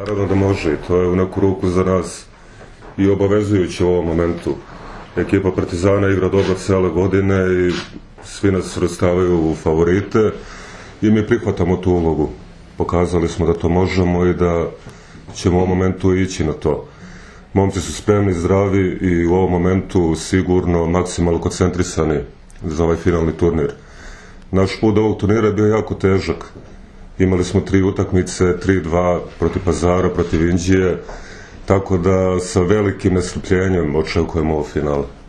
Naravno da može i to je u neku ruku za nas i obavezujuće u ovom momentu. Ekipa Partizana igra dobro cele godine i svi nas svrstavaju u favorite i mi prihvatamo tu ulogu. Pokazali smo da to možemo i da ćemo u ovom momentu ići na to. Momci su spremni, zdravi i u ovom momentu sigurno maksimalno koncentrisani za ovaj finalni turnir. Naš put ovog turnira je bio jako težak. Imali smo 3 utakmice, 3-2 protiv Pazara, protiv Inđije, tako da sa velikim nestrpljenjem očekujemo ovo finale.